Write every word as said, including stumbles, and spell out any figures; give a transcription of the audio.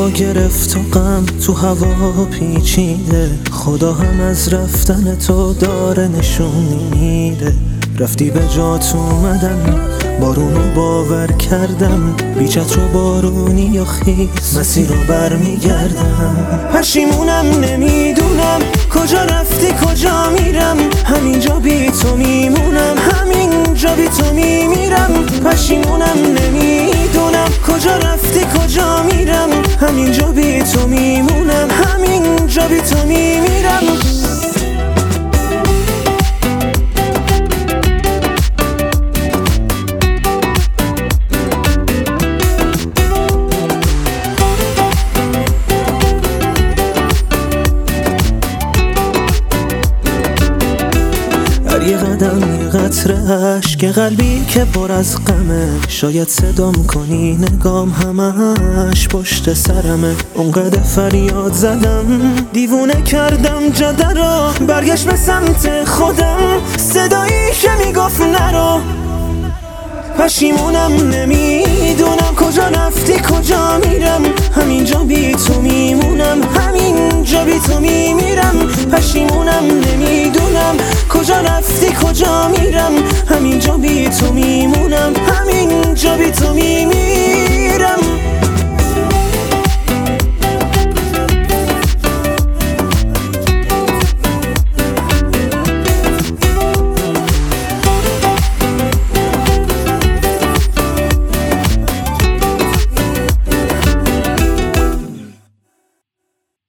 گرفت و غم تو هوا پیچیده، خدا هم از رفتن تو داره نشون میده. رفتی به جات اومدم، بارونو باور کردم، بی چتر و بارونی یا خیز مسیر رو برمیگردم. پشیمونم نمیدونم کجا رفتی کجا میرم، همینجا بی تو میمونم، همینجا بی تو میمیرم. پشیمونم نمیدونم کجا رفتی کجا میرم، همینجا بی تو میمونم، همینجا بی تو میمیرم. یه قدم یه قطره عشق قلبی که پر از غمه، شاید صدام کنی نگام همش پشت سرمه. اونقدر فریاد زدم دیوونه کردم جاده رو، برگشت به سمت خودم صدایی که میگفت نرو. پشیمونم نمیدونم کجا رفتی کجا میرم، همینجا بی تو میمونم، همینجا بی تو میمیرم. پشیمونم نمیدونم کجا رفتی کجا میرم، همینجا بی تو میمونم.